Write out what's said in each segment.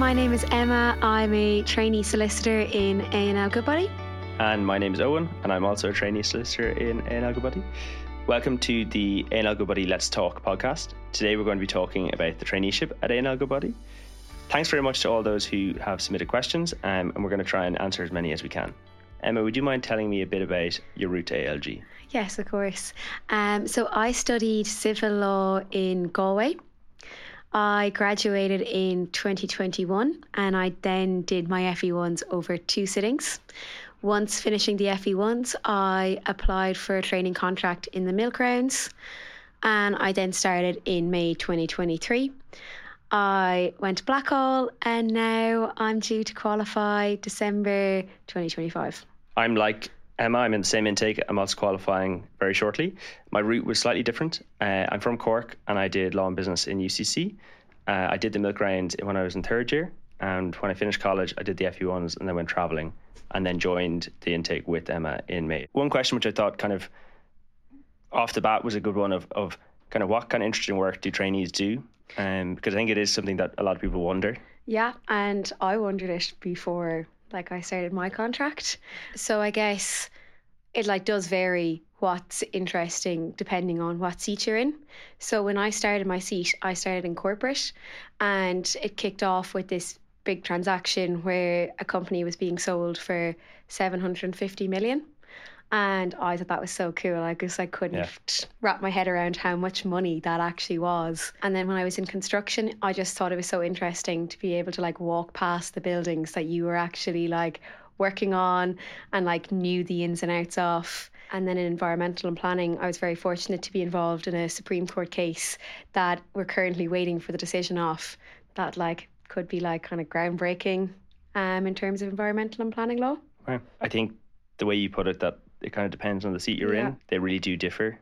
my name is Emma. I'm a trainee solicitor in A&L Goodbody. And my name is Owen, and I'm also a trainee solicitor in A&L Goodbody. Welcome to the A&L Goodbody Let's Talk podcast. Today we're going to be talking about the traineeship at A&L Goodbody. Thanks very much to all those who have submitted questions, and we're going to try and answer as many as we can. Emma, would you mind telling me a bit about your route to ALG? Yes, of course. So I studied civil law in Galway. I graduated in 2021 and I then did my FE1s over 2 sittings. Once finishing the FE1s, I applied for a training contract in the milk rounds and I then started in May 2023. I went to Blackhall and now I'm due to qualify December 2025. I'm like Emma, I'm in the same intake. I'm also qualifying very shortly. My route was slightly different. I'm from Cork and I did law and business in UCC. I did the milk round when I was in 3rd year, and when I finished college I did the FE1s and then went travelling and then joined the intake with Emma in May. One question which I thought kind of off the bat was a good one of kind of what kind of interesting work do trainees do, because I think it is something that a lot of people wonder. Yeah, and I wondered it before I started my contract. So I guess it does vary what's interesting depending on what seat you're in. So when I started my seat, I started in corporate, and it kicked off with this big transaction where a company was being sold for 750 million. And I thought that was so cool. I guess I couldn't wrap my head around how much money that actually was. And then when I was in construction, I just thought it was so interesting to be able to walk past the buildings that you were actually working on and knew the ins and outs of. And then in environmental and planning, I was very fortunate to be involved in a Supreme Court case that we're currently waiting for the decision of, that could be kind of groundbreaking in terms of environmental and planning law. Wow. I think the way you put it, that it kind of depends on the seat you're in. They really do differ.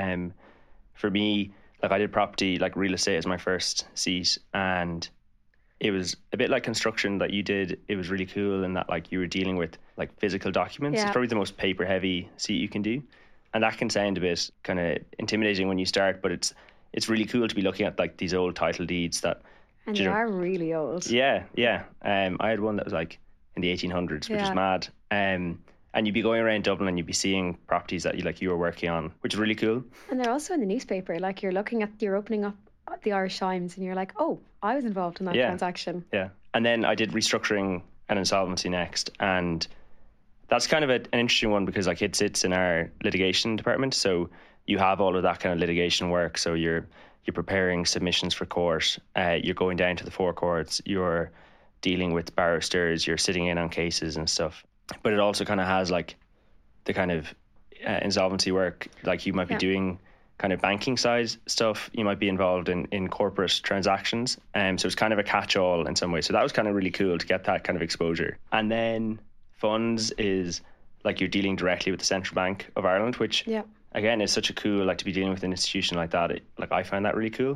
For me, I did property, real estate as my first seat, and it was a bit like construction that you did. It was really cool in that you were dealing with physical documents. It's probably the most paper heavy seat you can do, and that can sound a bit kind of intimidating when you start, but it's really cool to be looking at these old title deeds that, and they are really old. Yeah. I had one that was in the 1800s, which is mad. And you'd be going around Dublin and you'd be seeing properties that you were working on, which is really cool. And they're also in the newspaper. You're opening up the Irish Times and you're like, oh, I was involved in that transaction. Yeah. And then I did restructuring and insolvency next. And that's kind of an interesting one because it sits in our litigation department. So you have all of that kind of litigation work. So you're preparing submissions for court. You're going down to the forecourts. You're dealing with barristers. You're sitting in on cases and stuff. But it also kind of has the kind of insolvency work, you might be doing kind of banking side stuff. You might be involved in corporate transactions. So it's kind of a catch-all in some way. So that was kind of really cool to get that kind of exposure. And then funds is you're dealing directly with the Central Bank of Ireland, which again is such a cool, to be dealing with an institution like that. I find that really cool.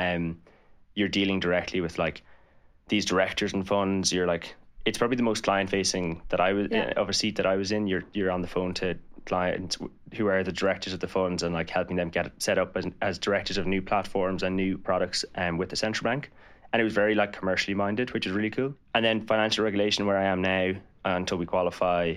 You're dealing directly with these directors and funds. You're it's probably the most client-facing that I was of a seat that I was in. You're on the phone to clients who are the directors of the funds and helping them get set up as directors of new platforms and new products with the central bank. And it was very commercially minded, which is really cool. And then financial regulation, where I am now until we qualify,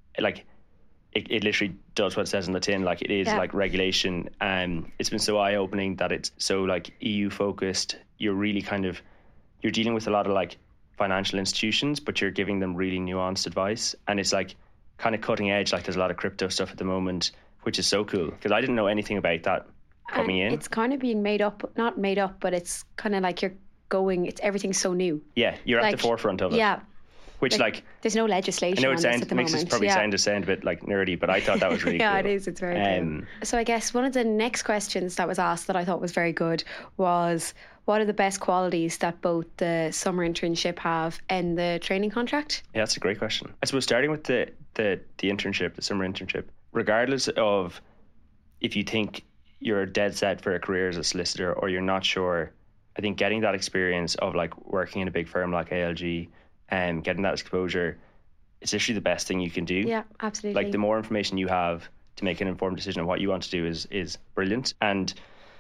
it literally does what it says in the tin. It is regulation. It's been so eye-opening that it's so EU focused. You're really you're dealing with a lot of financial institutions, but you're giving them really nuanced advice, and it's kind of cutting edge. There's a lot of crypto stuff at the moment, which is so cool because I didn't know anything about that coming in. It's kind of being not made up, but it's kind of everything's so new. Yeah, you're at the forefront of it. Yeah. Which there's no legislation. I know it makes it probably sound a bit nerdy, but I thought that was really cool. Yeah, it is. It's very cool. So I guess one of the next questions that was asked that I thought was very good was, what are the best qualities that both the summer internship have and the training contract? Yeah, that's a great question. I suppose starting with the internship, the summer internship, regardless of if you think you're dead set for a career as a solicitor or you're not sure, I think getting that experience of working in a big firm like ALG and getting that exposure, it's literally the best thing you can do. Yeah, absolutely. The more information you have to make an informed decision on what you want to do is brilliant. And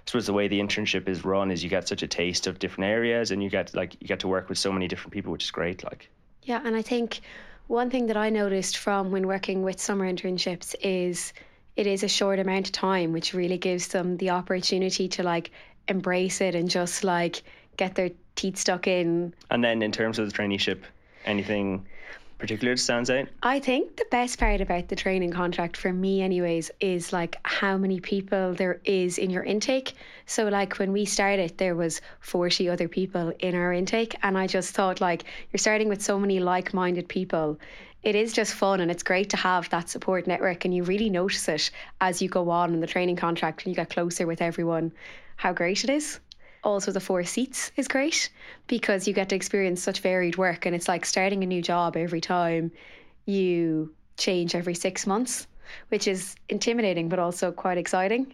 suppose the way the internship is run is you get such a taste of different areas, and you get to work with so many different people, which is great. Like, Yeah, and I think one thing that I noticed from when working with summer internships is it is a short amount of time, which really gives them the opportunity to like embrace it and just like get their teeth stuck in. and then in terms of the traineeship, anything particular that stands out? I think the best part about the training contract for me anyways is like how many people there is in your intake. So like when we started there was 40 other people in our intake, and I just thought like you're starting with so many like-minded people. It is just fun, and it's great to have that support network, and you really notice it as you go on in the training contract and you get closer with everyone, how great it is. Also, the 4 seats is great because you get to experience such varied work, and it's like starting a new job every time you change every 6 months, which is intimidating but also quite exciting.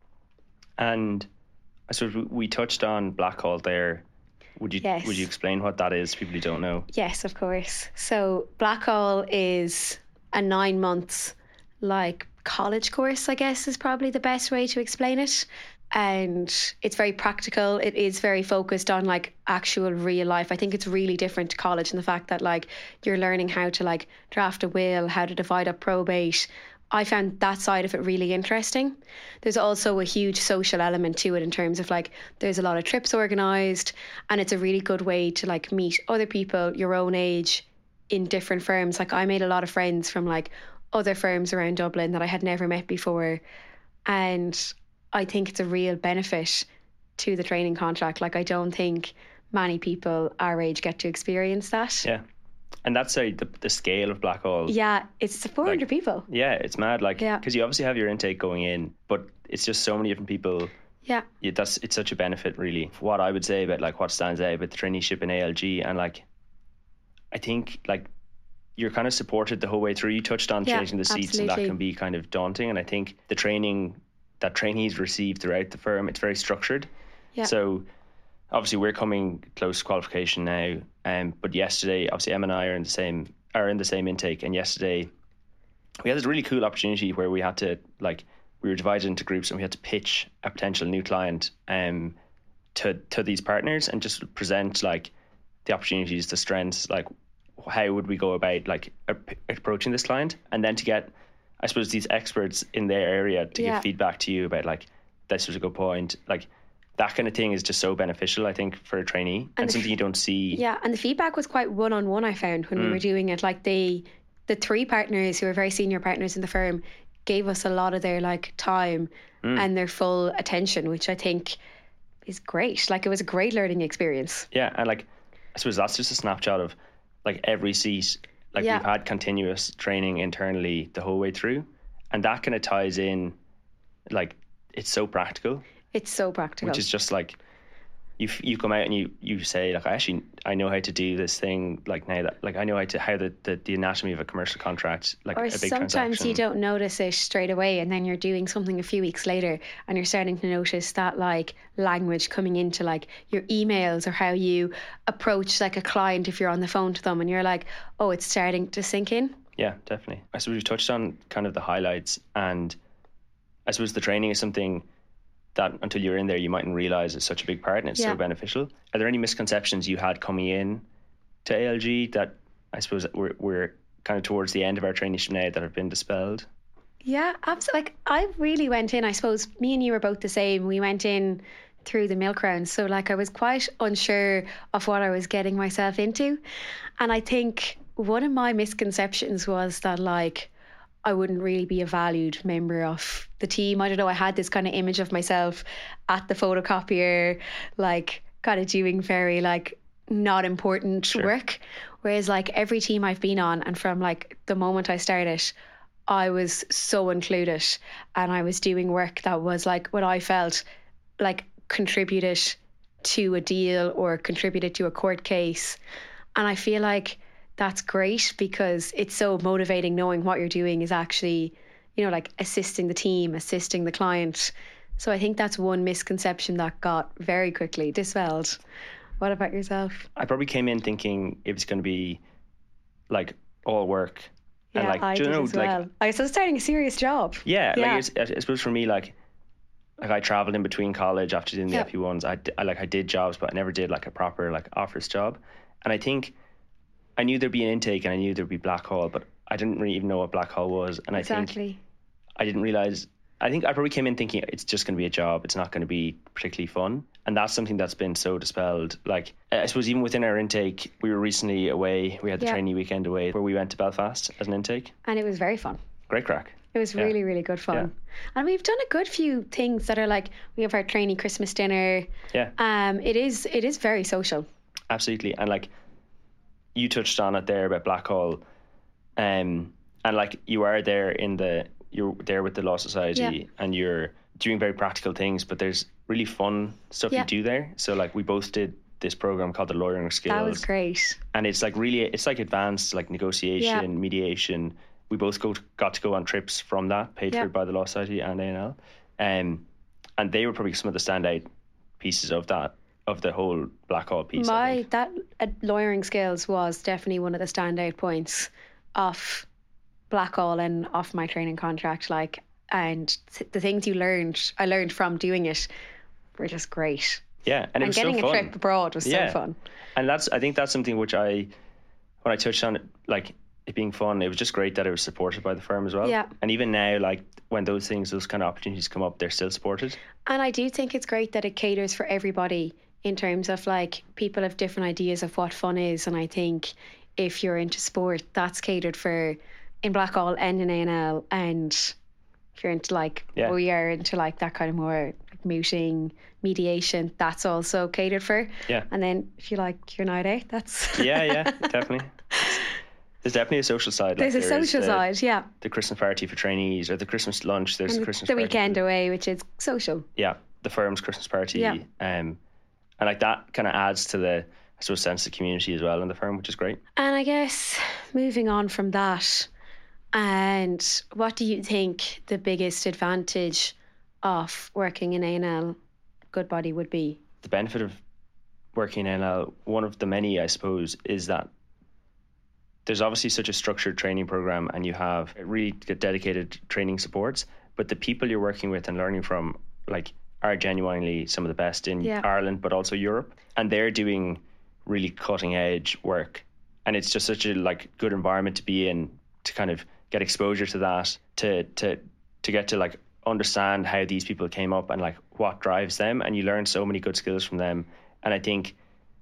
And I suppose we touched on Blackhall there. Would you Yes. explain what that is, people who don't know? Yes, of course. So Blackhall is a 9 months like college course, I guess is probably the best way to explain it. And it's very practical. It is very focused on like actual real life. I think it's really different to college in the fact that like you're learning how to like draft a will, how to divide up probate. I found that side of it really interesting. There's also a huge social element to it in terms of like there's a lot of trips organised, and it's a really good way to like meet other people your own age in different firms. Like I made a lot of friends from like other firms around Dublin that I had never met before, and I think it's a real benefit to the training contract. Like I don't think many people our age get to experience that. Yeah. And that's the scale of Blackhall. Yeah, it's 400 Like, people. Yeah, it's mad. Like, Yeah. because you obviously have your intake going in, but it's just so many different people. Yeah. It's such a benefit, really. What I would say about like what stands out about the traineeship in ALG, and like, I think like you're kind of supported the whole way through. You touched on Yeah, changing the seats, and that absolutely. can be kind of daunting. And I think the training that trainees receive throughout the firm, it's very structured. Yeah. So obviously we're coming close to qualification now, but yesterday, obviously Em and I are in the same intake, and yesterday we had this really cool opportunity where we had to we were divided into groups, and we had to pitch a potential new client to these partners and just present like the opportunities, the strengths, like how would we go about like approaching this client, and then to get, I suppose, these experts in their area to Yeah. give feedback to you about like this was a good point, like that kind of thing is just so beneficial, I think, for a trainee, and something you don't see. Yeah, and the feedback was quite one-on-one, I found, when we were doing it. Like the 3 partners who are very senior partners in the firm gave us a lot of their like time and their full attention, which I think is great. Like it was a great learning experience. Yeah, and like I suppose that's just a snapshot of like every seat. Like Yeah. we've had continuous training internally the whole way through, and that kind of ties in, like it's so practical, It's so practical. which is just like you come out and you say like I know how to do this thing, like now that like I know how the anatomy of a commercial contract, like Or a big sometimes transaction. you don't notice it straight away, and then you're doing something a few weeks later and you're starting to notice that like language coming into like your emails or how you approach like a client if you're on the phone to them, and you're like, oh, it's starting to sink in. Yeah, definitely. I suppose we touched on kind of the highlights, and I suppose the training is something that until you're in there you mightn't realize is such a big part, and it's Yeah. so beneficial. Are there any misconceptions you had coming in to ALG that I suppose we're kind of towards the end of our traineeship now that have been dispelled? Yeah, absolutely. Like I really went in, I suppose me and you were both the same. We went in through the milk round. So like I was quite unsure of what I was getting myself into. And I think one of my misconceptions was that like I wouldn't really be a valued member of the team. I don't know, I had this kind of image of myself at the photocopier, like kind of doing very like not important work. Whereas like every team I've been on, and from like the moment I started, I was so included, and I was doing work that was like what I felt like contributed to a deal or contributed to a court case. And I feel like that's great because it's so motivating knowing what you're doing is actually, you know, like assisting the team, assisting the client. So I think that's one misconception that got very quickly dispelled. What about yourself? I probably came in thinking it was going to be like all work. Yeah, and like, I do you did know, as like, well. I was starting a serious job. yeah, Yeah. like I suppose for me, like like I traveled in between college after doing the Yeah. FP1s. I did jobs, but I never did like a proper like office job. And I think I knew there'd be an intake and I knew there'd be Blackhall, but I didn't really even know what Blackhall was. And I think Exactly. I didn't realize. I think I probably came in thinking it's just going to be a job. It's not going to be particularly fun. And that's something that's been so dispelled. Like, I suppose even within our intake, we were recently away. We had the Yeah. trainee weekend away where we went to Belfast as an intake. And it was very fun. Great crack. It was Yeah. really, really good fun. Yeah. And we've done a good few things that are like, we have our trainee Christmas dinner. Yeah. It is very social. Absolutely. And like you touched on it there about Blackhall, and like you're there with the Law Society, Yeah. and you're doing very practical things, but there's really fun stuff Yeah. you do there. So like we both did this program called the Lawyering Skills. That was great. And it's like really, it's like advanced like negotiation, Yeah. mediation. We both got to go on trips from that, paid Yeah. for by the Law Society and A&L. And they were probably some of the standout pieces of that, of the whole Blackhall piece. I think. That lawyering skills was definitely one of the standout points of Blackhall and off my training contract. Like, and the things I learned from doing it were just great. Yeah, and it was getting so fun. a trip abroad was Yeah. so fun. And I think that's something which when I touched on it, like it being fun, it was just great that it was supported by the firm as well. Yeah. And even now, like when those kind of opportunities come up, they're still supported. And I do think it's great that it caters for everybody in terms of like people have different ideas of what fun is. And I think if you're into sport, that's catered for in Blackhall and in A&L. And if you're into like, Yeah. we are into like that kind of more mooting, mediation, that's also catered for. Yeah. And then if you like your night out, that's Yeah, definitely. There's definitely a social side. there's a there is social side, yeah. the Christmas party for trainees, or the Christmas lunch. There's And the Christmas the party weekend for- away, which is social. yeah, the firm's Christmas party. Yeah. And like that kind of adds to the, I suppose, sense of community as well in the firm, which is great. And I guess moving on from that, and what do you think the biggest advantage of working in A&L Goodbody would be? The benefit of working in NL, one of the many, I suppose, is that there's obviously such a structured training program and you have really dedicated training supports, but the people you're working with and learning from like are genuinely some of the best in Yeah. Ireland, but also Europe. And they're doing really cutting edge work. And it's just such a like good environment to be in, to kind of get exposure to that, to get to like understand how these people came up and like what drives them. And you learn so many good skills from them. And I think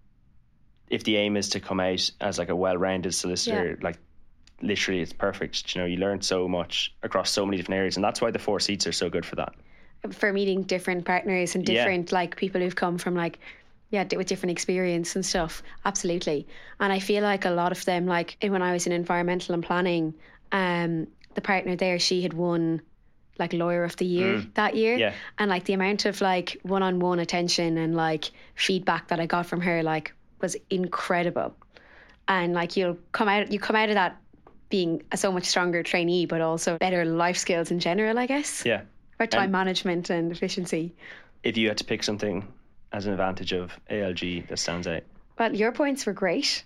if the aim is to come out as like a well-rounded solicitor, like literally it's perfect. You know, you learn so much across so many different areas, and that's why the 4 seats are so good for that. For meeting different partners and Yeah. different like people who've come from like with different experience and stuff. Absolutely. And I feel like a lot of them, like when I was in environmental and planning, the partner there, she had won like Lawyer of the Year that year. Yeah. And like the amount of like one-on-one attention and like feedback that I got from her like was incredible. And like you come out of that being a so much stronger trainee, but also better life skills in general, I guess. Yeah. Or time And- management and efficiency. If you had to pick something as an advantage of ALG that stands out. Well, your points were great.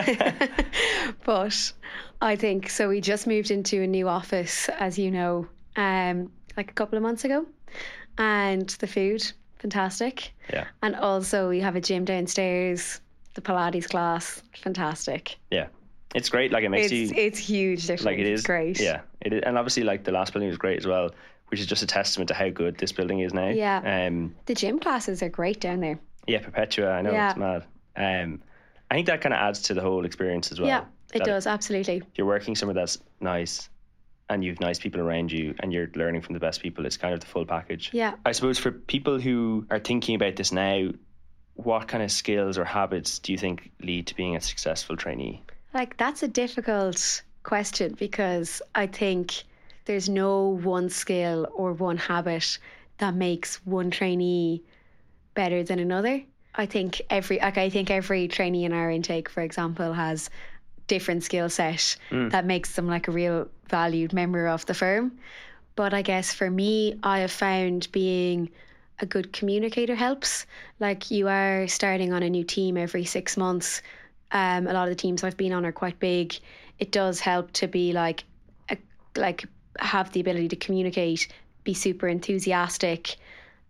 But I think, so we just moved into a new office, as you know, like a couple of months ago. And the food, fantastic. Yeah. And also we have a gym downstairs, the Pilates class, fantastic. Yeah. It's great. Like it makes It's huge difference. like it is It's great. Yeah. It is. And obviously like the last building was great as well, which is just a testament to how good this building is now. Yeah. The gym classes are great down there. Yeah, Perpetua, I know, Yeah. it's mad. I think that kind of adds to the whole experience as well. Yeah, it That does, absolutely. If you're working somewhere that's nice and you've nice people around you and you're learning from the best people, it's kind of the full package. Yeah. I suppose for people who are thinking about this now, what kind of skills or habits do you think lead to being a successful trainee? Like, that's a difficult question because I think there's no one skill or one habit that makes one trainee better than another. I think every trainee in our intake, for example, has different skill set that makes them like a real valued member of the firm. But I guess for me, I have found being a good communicator helps. Like, you are starting on a new team every 6 months. A lot of the teams I've been on are quite big. It does help to be like have the ability to communicate, be super enthusiastic,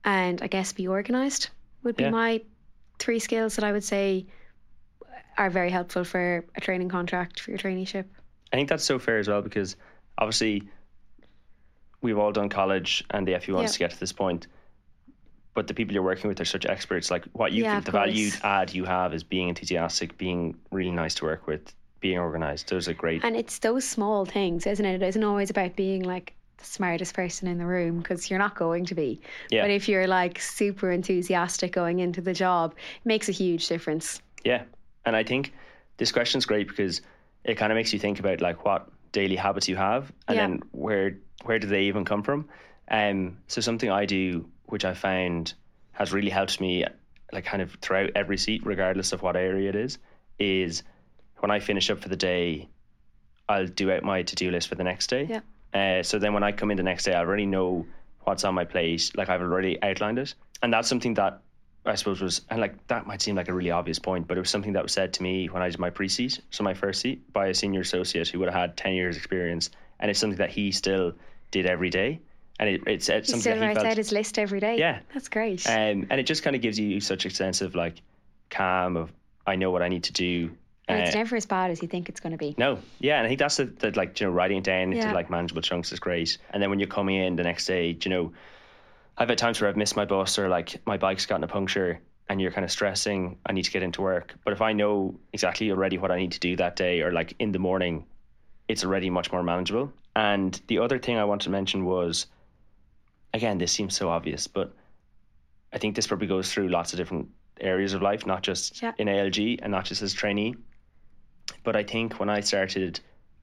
and I guess be organised would be Yeah. my 3 skills that I would say are very helpful for a training contract, for your traineeship. I think that's so fair as well, because obviously we've all done college and the FE wants to get to this point, but the people you're working with are such experts. Like what you think the value add you have is being enthusiastic, being really nice to work with, being organised. Those are great. And it's those small things, isn't it? It isn't always about being like the smartest person in the room, because you're not going to be. Yeah. But if you're like super enthusiastic going into the job, it makes a huge difference. Yeah. And I think this question's great because it kind of makes you think about like what daily habits you have, and then where do they even come from. So something I do, which I found has really helped me like kind of throughout every seat, regardless of what area it is when I finish up for the day, I'll do out my to-do list for the next day. So then when I come in the next day, I already know what's on my plate. Like I've already outlined it. And that's something that I suppose was, and like that might seem like a really obvious point, but it was something that was said to me when I did my pre-seat, so my first seat, by a senior associate who would have had 10 years experience. And it's something that he still did every day. And it's something he still writes out his list every day. Yeah. That's great. And it just kind of gives you such a sense of like calm of, I know what I need to do. And it's never as bad as you think it's going to be. No. Yeah. And I think that's the like, writing it down into like manageable chunks is great. And then when you're coming in the next day, I've had times where I've missed my bus or like my bike's gotten a puncture and you're kind of stressing, I need to get into work. But if I know exactly already what I need to do that day, or like in the morning, it's already much more manageable. And the other thing I want to mention was, again, this seems so obvious, but I think this probably goes through lots of different areas of life, not just in ALG and not just as trainee. But I think when I started,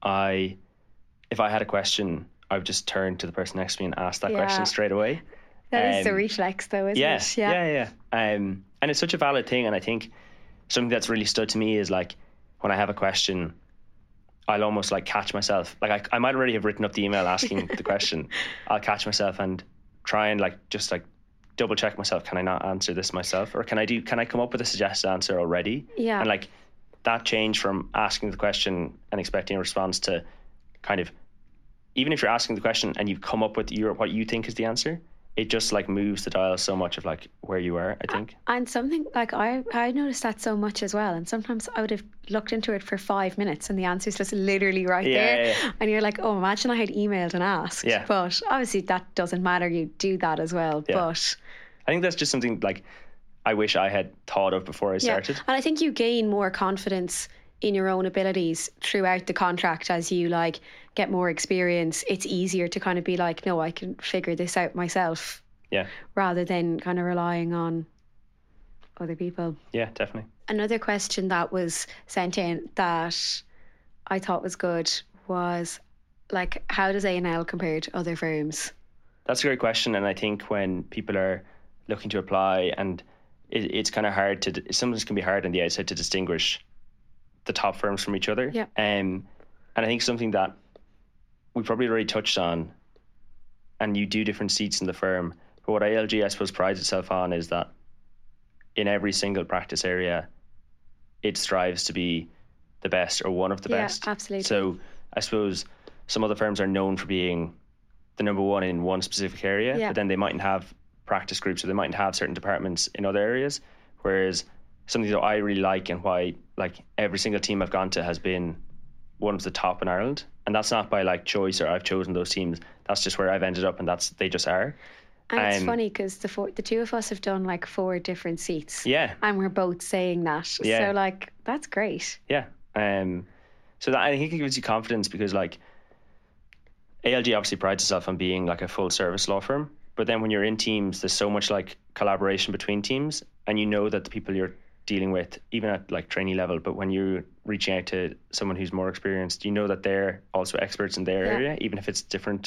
if I had a question, I would just turn to the person next to me and ask that question straight away. That is the reflex though, isn't it? Yeah. And it's such a valid thing. And I think something that's really stood to me is like, when I have a question, I'll almost like catch myself. Like I might already have written up the email asking the question. I'll catch myself and try and like, just like double check myself. Can I not answer this myself? Or can I come up with a suggested answer already? Yeah. And like that change from asking the question and expecting a response to kind of, even if you're asking the question and you've come up with what you think is the answer, it just like moves the dial so much of like where you are, I think. And something like I noticed that so much as well. And sometimes I would have looked into it for 5 minutes and the answer's just literally right there. Yeah. And you're like, oh, imagine I had emailed and asked. Yeah. But obviously that doesn't matter. You do that as well. Yeah. But I think that's just something like I wish I had thought of before I started. And I think you gain more confidence in your own abilities throughout the contract as you like get more experience. It's easier to kind of be like, no, I can figure this out myself. Yeah. Rather than kind of relying on other people. Yeah, definitely. Another question that was sent in that I thought was good was like, how does A&L compare to other firms? That's a great question. And I think when people are looking to apply, and it's kind of hard sometimes can be hard on the outside to distinguish the top firms from each other. Yeah. And I think something that we probably already touched on, and you do different seats in the firm, but what ALG I suppose prides itself on is that in every single practice area, it strives to be the best or one of the best. Yeah, absolutely. So I suppose some other firms are known for being the number one in one specific area, but then they mightn't have practice groups, or they mightn't have certain departments in other areas. Whereas something that I really like, and why like every single team I've gone to has been one of the top in Ireland, and that's not by like choice or I've chosen those teams. That's just where I've ended up, and they just are. And it's funny because the two of us have done like 4 different seats. Yeah. And we're both saying that. Yeah. So like that's great. Yeah. So that I think it gives you confidence, because like ALG obviously prides itself on being like a full service law firm, but then when you're in teams, there's so much like collaboration between teams, and you know that the people you're dealing with, even at like trainee level, but when you're reaching out to someone who's more experienced, you know that they're also experts in their area, even if it's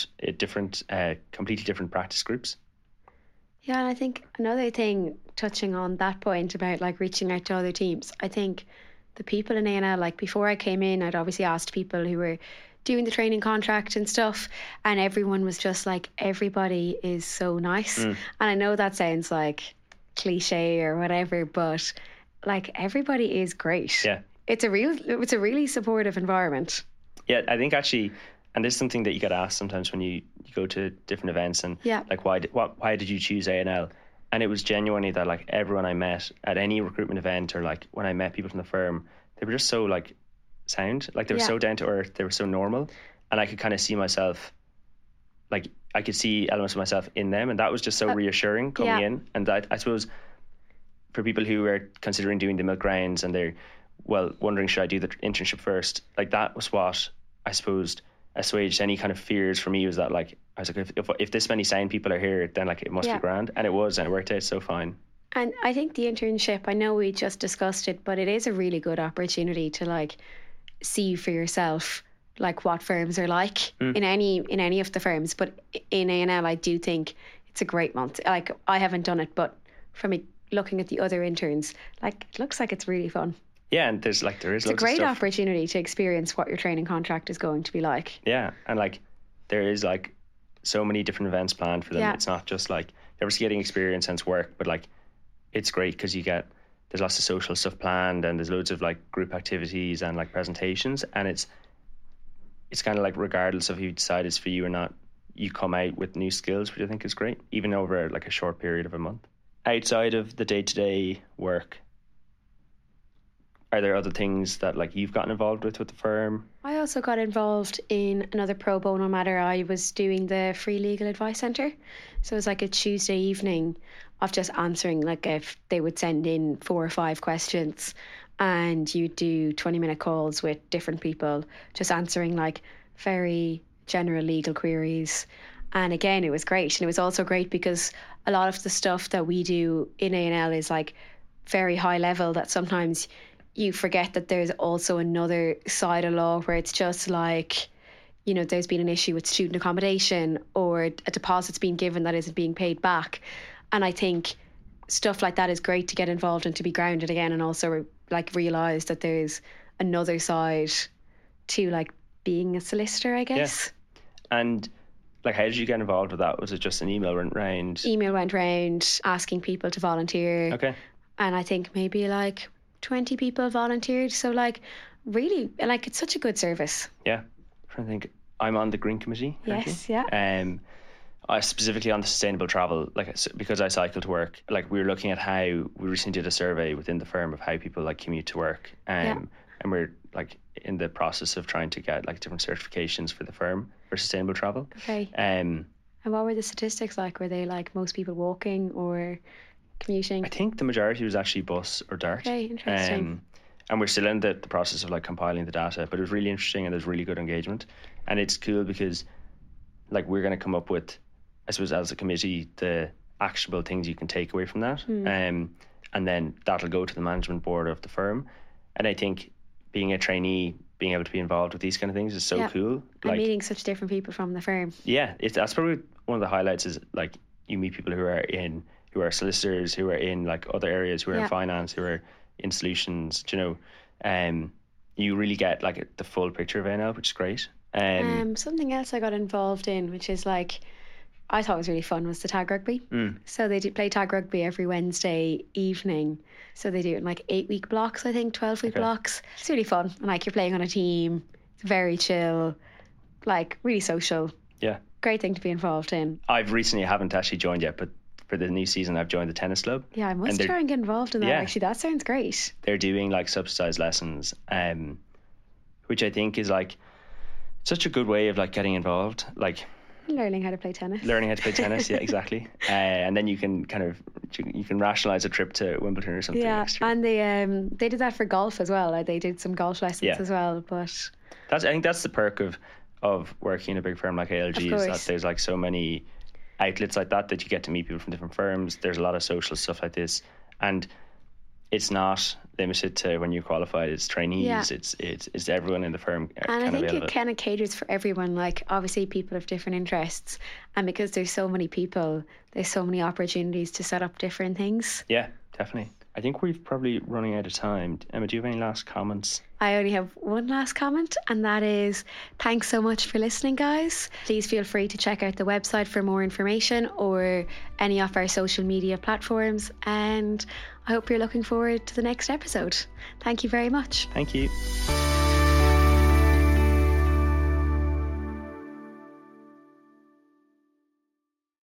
completely different practice groups. Yeah, and I think another thing, touching on that point about like reaching out to other teams, I think the people in A&L, like before I came in, I'd obviously asked people who were doing the training contract and stuff, and everyone was just like, everybody is so nice. And I know that sounds like cliche or whatever, but like everybody is great. Yeah. It's a really supportive environment. Yeah, I think actually, and this is something that you get asked sometimes when you go to different events, and like why did you choose A&L? And it was genuinely that like everyone I met at any recruitment event, or like when I met people from the firm, they were just so like sound, like they were so down to earth, they were so normal, and I could kind of see myself, like I could see elements of myself in them, and that was just so reassuring coming in. And that, I suppose, for people who are considering doing the milk rounds and they're wondering, should I do the internship first, like that was what I suppose assuaged any kind of fears for me. Was that like, I was like, if this many sound people are here, then like it must be grand. And it was, and it worked out so fine. And I think the internship, I know we just discussed it, but it is a really good opportunity to like see for yourself like what firms are like in any of the firms. But in A&L, I do think it's a great month. Like I haven't done it, but from looking at the other interns, like it looks like it's really fun. Yeah, and there is it's a great opportunity to experience what your training contract is going to be like. Yeah, and like there is like so many different events planned for them. Yeah. It's not just like you're obviously getting experience and it's work, but like it's great because there's lots of social stuff planned, and there's loads of like group activities and like presentations, and it's kind of like regardless of who you decide it's for you or not, you come out with new skills, which I think is great, even over like a short period of a month. Outside of the day-to-day work, are there other things that like you've gotten involved with the firm? I also got involved in another pro bono matter. I was doing the Free Legal Advice Centre. So it was like a Tuesday evening of just answering, like if they would send in 4 or 5 questions, and you do 20-minute calls with different people, just answering like very general legal queries. And again, it was great. And it was also great because a lot of the stuff that we do in A&L is like very high level, that sometimes you forget that there's also another side of law where it's just like, you know, there's been an issue with student accommodation, or a deposit's been given that isn't being paid back. And I think stuff like that is great to get involved and to be grounded again, and also like realise that there's another side to like being a solicitor, I guess. Yeah. And like, how did you get involved with that? Was it just an email went round? Email went round asking people to volunteer. Okay. And I think maybe like 20 people volunteered. So like really, like it's such a good service. Yeah. I think I'm on the Green Committee. Yes, yeah. I specifically on the sustainable travel, like because I cycle to work, like we were looking at how we recently did a survey within the firm of how people like commute to work. And we're like in the process of trying to get like different certifications for the firm for sustainable travel. Okay. And what were the statistics like? Were they like most people walking or commuting? I think the majority was actually bus or DART. Okay, interesting. And we're still in the process of like compiling the data, but it was really interesting and there's really good engagement. And it's cool because like we're going to come up with, I suppose as a committee, the actionable things you can take away from that. And then that'll go to the management board of the firm. And I think being a trainee, being able to be involved with these kind of things is so cool. Like, and meeting such different people from the firm. Yeah, that's probably one of the highlights, is like you meet people who are solicitors, who are in like other areas, who are in finance, who are in solutions, you know, you really get like the full picture of A&L, which is great. Something else I got involved in, which is like, I thought was really fun, was the tag rugby. So they do play tag rugby every Wednesday evening. So they do it in like 8-week blocks, I think, 12-week blocks. It's really fun. And like you're playing on a team. It's very chill, like really social. Yeah. Great thing to be involved in. haven't actually joined yet, but for the new season I've joined the tennis club. Yeah, I must try and get involved in that. Actually, that sounds great. They're doing like subsidized lessons, which I think is like such a good way of like getting involved. Like learning how to play tennis. Yeah, exactly. And then you can rationalize a trip to Wimbledon or something. Yeah, and they did that for golf as well. Like they did some golf lessons as well. But I think that's the perk of working in a big firm like ALG, is that there's like so many outlets like that you get to meet people from different firms. There's a lot of social stuff like this, and it's not limited to when you qualified. It's trainees. It's everyone in the firm. And I think it kind of caters for everyone. Like obviously people have different interests, and because there's so many people, there's so many opportunities to set up different things. Yeah, definitely. I think we've probably running out of time. Emma, do you have any last comments? I only have one last comment, and that is thanks so much for listening, guys. Please feel free to check out the website for more information or any of our social media platforms, and I hope you're looking forward to the next episode. Thank you very much. Thank you.